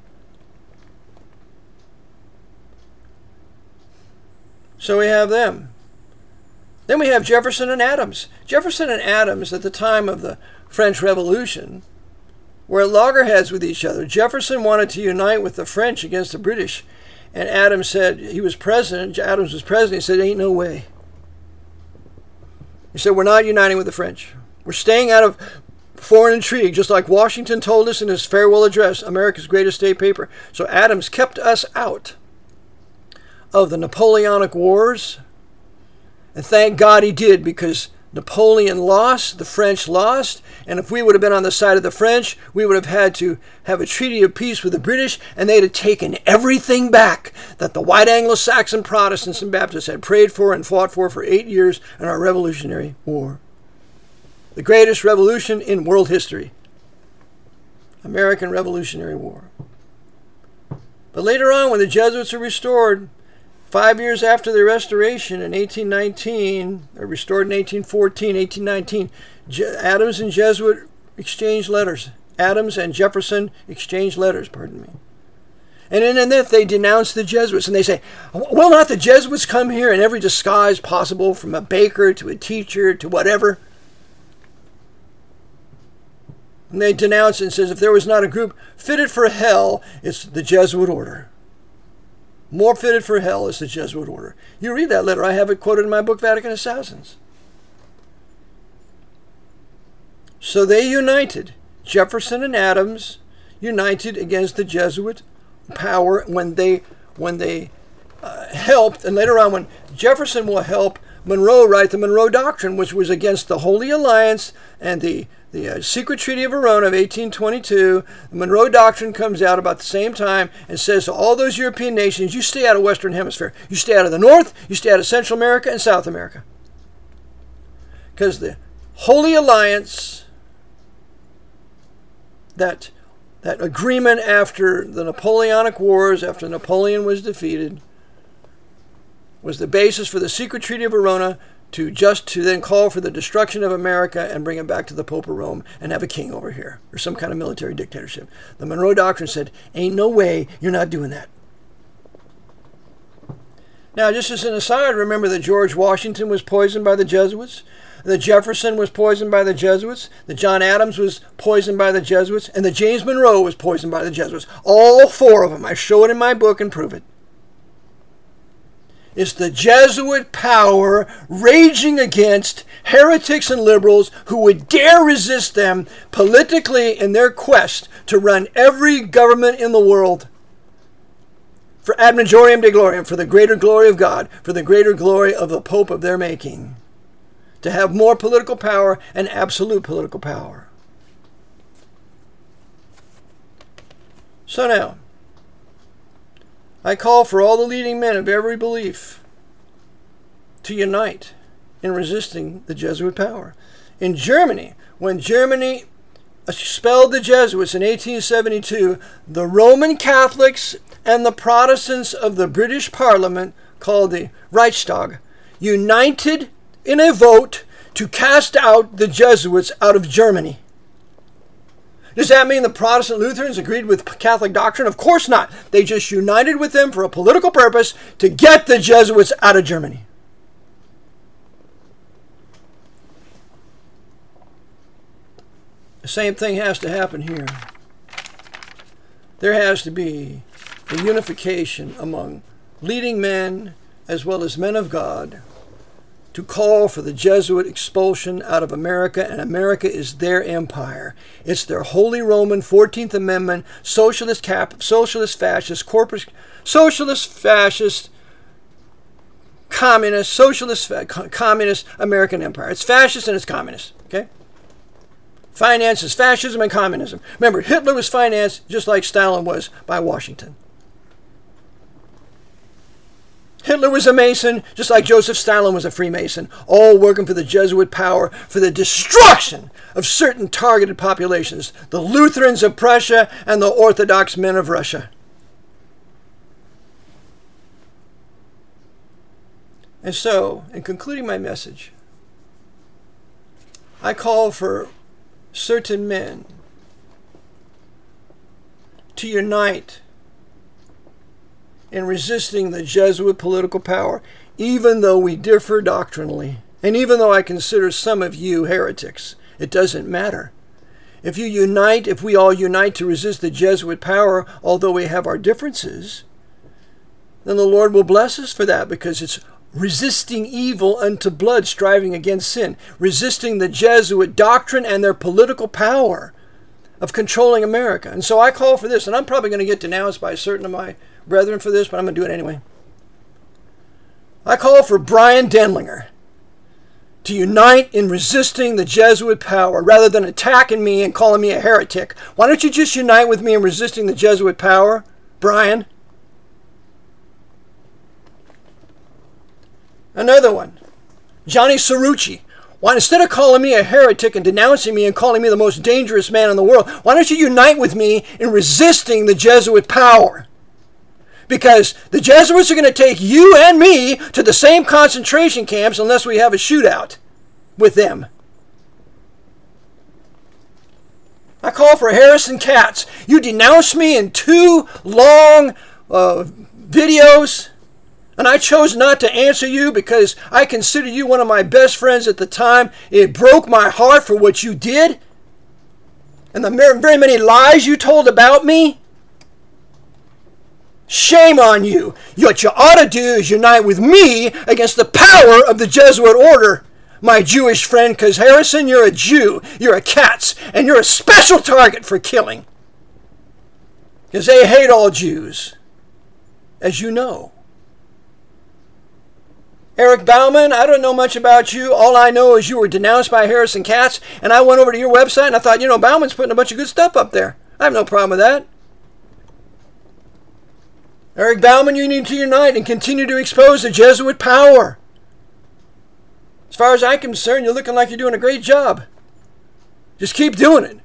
So we have them. Then we have Jefferson and Adams. Jefferson and Adams, at the time of the French Revolution, were at loggerheads with each other. Jefferson wanted to unite with the French against the British. And Adams said, he was president, Adams was president, he said, ain't no way. He said, we're not uniting with the French. We're staying out of foreign intrigue, just like Washington told us in his farewell address, America's greatest state paper. So Adams kept us out of the Napoleonic Wars. And thank God he did, because Napoleon lost, the French lost, and if we would have been on the side of the French, we would have had to have a treaty of peace with the British, and they'd have taken everything back that the white Anglo-Saxon Protestants and Baptists had prayed for and fought for 8 years in our Revolutionary War. The greatest revolution in world history. American Revolutionary War. But later on, when the Jesuits were restored, 5 years after their restoration in 1819, or restored in 1814, 1819, Adams and Jesuit exchanged letters. Adams and Jefferson exchanged letters, pardon me. And in that, they denounced the Jesuits. And they say, will not the Jesuits come here in every disguise possible, from a baker to a teacher to whatever? And they denounce it and says, if there was not a group fitted for hell, it's the Jesuit order. More fitted for hell is the Jesuit order. You read that letter. I have it quoted in my book, Vatican Assassins. So they united. Jefferson and Adams united against the Jesuit power when they helped, and later on when Jefferson will help Monroe write the Monroe Doctrine, which was against the Holy Alliance and the secret treaty of Verona of 1822. The Monroe Doctrine comes out about the same time and says to all those European nations, you stay out of Western Hemisphere. You stay out of the North, you stay out of Central America and South America. Because the Holy Alliance, that agreement after the Napoleonic Wars, after Napoleon was defeated, was the basis for the secret treaty of Verona to then call for the destruction of America and bring it back to the Pope of Rome and have a king over here, or some kind of military dictatorship. The Monroe Doctrine said, ain't no way, you're not doing that. Now, just as an aside, remember that George Washington was poisoned by the Jesuits, that Jefferson was poisoned by the Jesuits, that John Adams was poisoned by the Jesuits, and that James Monroe was poisoned by the Jesuits. All four of them. I show it in my book and prove it. It's the Jesuit power raging against heretics and liberals who would dare resist them politically in their quest to run every government in the world for ad majorem Dei gloriam, for the greater glory of God, for the greater glory of the Pope of their making, to have more political power and absolute political power. So now, I call for all the leading men of every belief to unite in resisting the Jesuit power. In Germany, when Germany expelled the Jesuits in 1872, the Roman Catholics and the Protestants of the British Parliament, called the Reichstag, united in a vote to cast out the Jesuits out of Germany. Does that mean the Protestant Lutherans agreed with Catholic doctrine? Of course not. They just united with them for a political purpose to get the Jesuits out of Germany. The same thing has to happen here. There has to be a unification among leading men as well as men of God to call for the Jesuit expulsion out of America, and America is their empire. It's their Holy Roman 14th Amendment, socialist, fascist, corporate, socialist, fascist, communist, communist American empire. It's fascist and it's communist, okay? Finances fascism and communism. Remember, Hitler was financed just like Stalin was by Washington. Hitler was a Mason, just like Joseph Stalin was a Freemason, all working for the Jesuit power, for the destruction of certain targeted populations, the Lutherans of Prussia and the Orthodox men of Russia. And so, in concluding my message, I call for certain men to unite in resisting the Jesuit political power, even though we differ doctrinally, and even though I consider some of you heretics. It doesn't matter. If we all unite to resist the Jesuit power, although we have our differences, then the Lord will bless us for that, because it's resisting evil unto blood, striving against sin, resisting the Jesuit doctrine and their political power of controlling America. And so I call for this, and I'm probably going to get denounced by certain of my brethren for this, but I'm going to do it anyway. I call for Brian Denlinger to unite in resisting the Jesuit power rather than attacking me and calling me a heretic. Why don't you just unite with me in resisting the Jesuit power, Brian? Another one, Johnny Cerrucci. Why, instead of calling me a heretic and denouncing me and calling me the most dangerous man in the world, why don't you unite with me in resisting the Jesuit power? Because the Jesuits are going to take you and me to the same concentration camps unless we have a shootout with them. I call for Harrison Katz. You denounced me in 2 long videos, and I chose not to answer you because I consider you one of my best friends at the time. It broke my heart for what you did and the very many lies you told about me. Shame on you. What you ought to do is unite with me against the power of the Jesuit order, my Jewish friend, because Harrison, you're a Jew, you're a Katz, and you're a special target for killing. Because they hate all Jews, as you know. Eric Bauman, I don't know much about you. All I know is you were denounced by Harrison Katz, and I went over to your website and I thought, Bauman's putting a bunch of good stuff up there. I have no problem with that. Eric Bauman, you need to unite and continue to expose the Jesuit power. As far as I'm concerned, you're looking like you're doing a great job. Just keep doing it.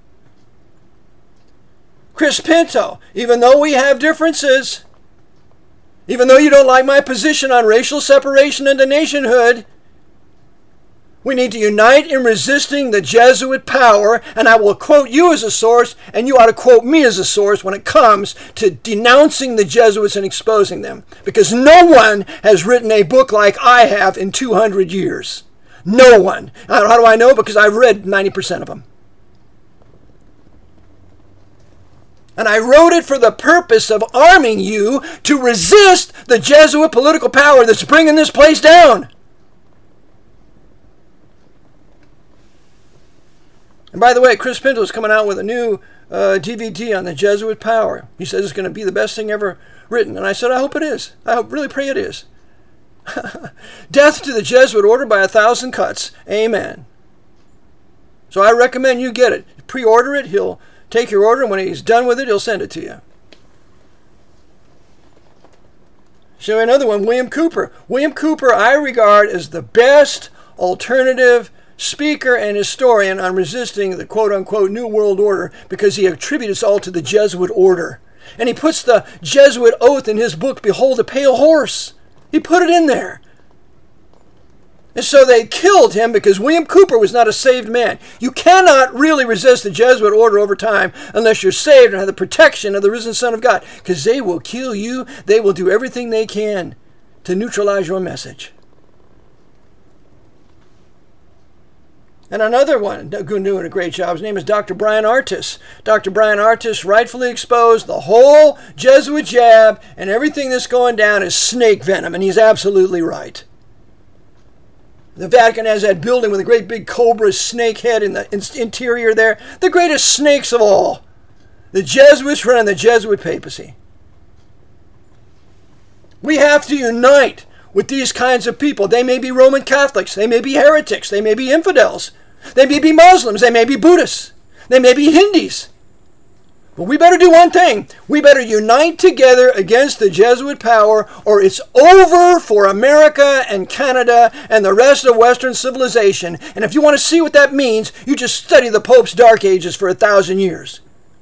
Chris Pinto, even though we have differences, even though you don't like my position on racial separation and the nationhood, we need to unite in resisting the Jesuit power, and I will quote you as a source, and you ought to quote me as a source when it comes to denouncing the Jesuits and exposing them. Because no one has written a book like I have in 200 years. No one. How do I know? Because I've read 90% of them. And I wrote it for the purpose of arming you to resist the Jesuit political power that's bringing this place down. And by the way, Chris Pinto is coming out with a new DVD on the Jesuit power. He says it's going to be the best thing ever written. And I said, I hope it is. I really pray it is. Death to the Jesuit order by 1,000 cuts. Amen. So I recommend you get it. Pre-order it. He'll take your order, and when he's done with it, he'll send it to you. Show you another one, William Cooper. William Cooper I regard as the best alternative speaker and historian on resisting the quote-unquote New World Order, because he attributes all to the Jesuit order. And he puts the Jesuit oath in his book, Behold a Pale Horse. He put it in there. And so they killed him because William Cooper was not a saved man. You cannot really resist the Jesuit order over time unless you're saved and have the protection of the risen Son of God, because they will kill you. They will do everything they can to neutralize your message. And another one doing a great job, his name is Dr. Brian Artis. Dr. Brian Artis rightfully exposed the whole Jesuit jab, and everything that's going down is snake venom, and he's absolutely right. The Vatican has that building with a great big cobra snake head in the interior there. The greatest snakes of all. The Jesuits running the Jesuit papacy. We have to unite with these kinds of people. They may be Roman Catholics. They may be heretics. They may be infidels. They may be Muslims. They may be Buddhists. They may be Hindus. But we better do one thing. We better unite together against the Jesuit power, or it's over for America and Canada and the rest of Western civilization. And if you want to see what that means, you just study the Pope's Dark Ages for 1,000 years.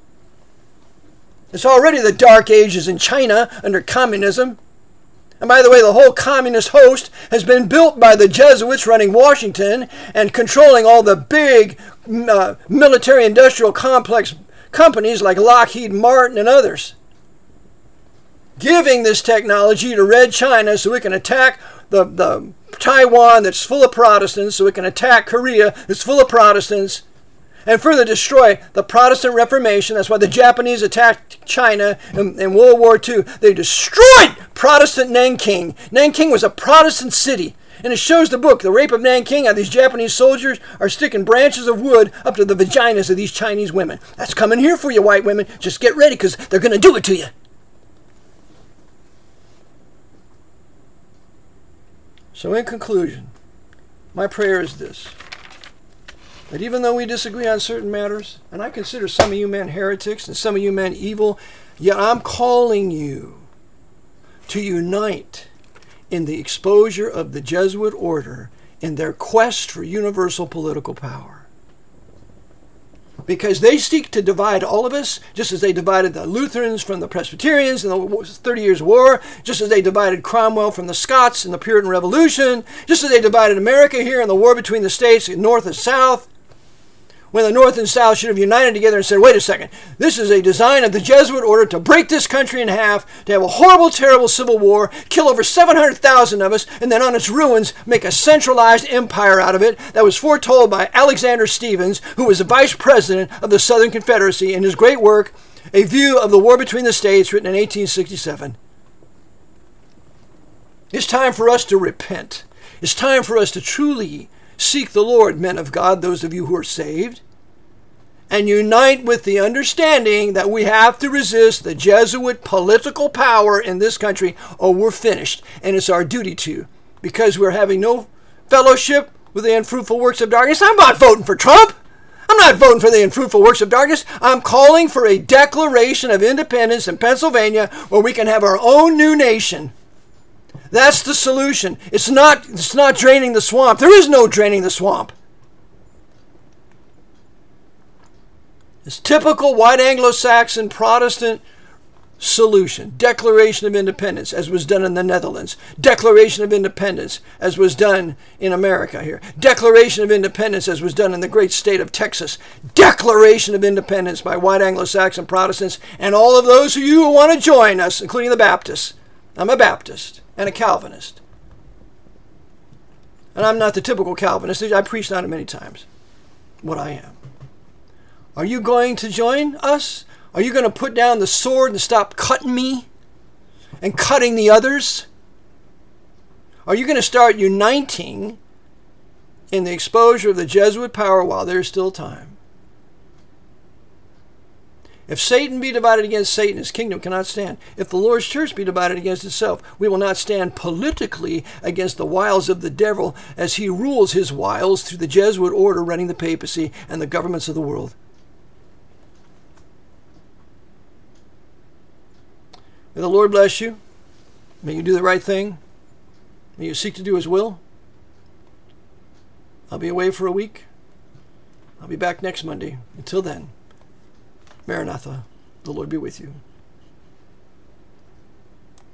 It's already the Dark Ages in China under communism. And by the way, the whole communist host has been built by the Jesuits running Washington and controlling all the big military-industrial complex companies like Lockheed Martin and others, giving this technology to Red China so it can attack the Taiwan that's full of Protestants, so it can attack Korea that's full of Protestants, and further destroy the Protestant Reformation. That's why the Japanese attacked China in World War II. They destroyed Protestant Nanking. Nanking was a Protestant city. And it shows the book, The Rape of Nanking, how these Japanese soldiers are sticking branches of wood up to the vaginas of these Chinese women. That's coming here for you, white women. Just get ready, because they're going to do it to you. So in conclusion, my prayer is this: that even though we disagree on certain matters, and I consider some of you men heretics and some of you men evil, yet I'm calling you to unite in the exposure of the Jesuit order in their quest for universal political power. Because they seek to divide all of us, just as they divided the Lutherans from the Presbyterians in the 30 Years' War, just as they divided Cromwell from the Scots in the Puritan Revolution, just as they divided America here in the war between the states, North and South, when the North and South should have united together and said, wait a second, this is a design of the Jesuit order to break this country in half, to have a horrible, terrible civil war, kill over 700,000 of us, and then on its ruins make a centralized empire out of it that was foretold by Alexander Stephens, who was the vice president of the Southern Confederacy in his great work, A View of the War Between the States, written in 1867. It's time for us to repent. It's time for us to truly seek the Lord, men of God, those of you who are saved, and unite with the understanding that we have to resist the Jesuit political power in this country, or we're finished. And it's our duty to, because we're having no fellowship with the unfruitful works of darkness. I'm not voting for Trump. I'm not voting for the unfruitful works of darkness. I'm calling for a declaration of independence in Pennsylvania where we can have our own new nation. That's the solution. It's not draining the swamp. There is no draining the swamp. It's typical white Anglo-Saxon Protestant solution. Declaration of independence, as was done in the Netherlands. Declaration of independence, as was done in America here. Declaration of independence, as was done in the great state of Texas. Declaration of independence by white Anglo-Saxon Protestants and all of those of you who want to join us, including the Baptists. I'm a Baptist and a Calvinist. And I'm not the typical Calvinist. I preached on it many times, what I am. Are you going to join us? Are you going to put down the sword and stop cutting me and cutting the others? Are you going to start uniting in the exposure of the Jesuit power while there's still time? If Satan be divided against Satan, his kingdom cannot stand. If the Lord's church be divided against itself, we will not stand politically against the wiles of the devil as he rules his wiles through the Jesuit order running the papacy and the governments of the world. May the Lord bless you. May you do the right thing. May you seek to do his will. I'll be away for a week. I'll be back next Monday. Until then, Maranatha, the Lord be with you.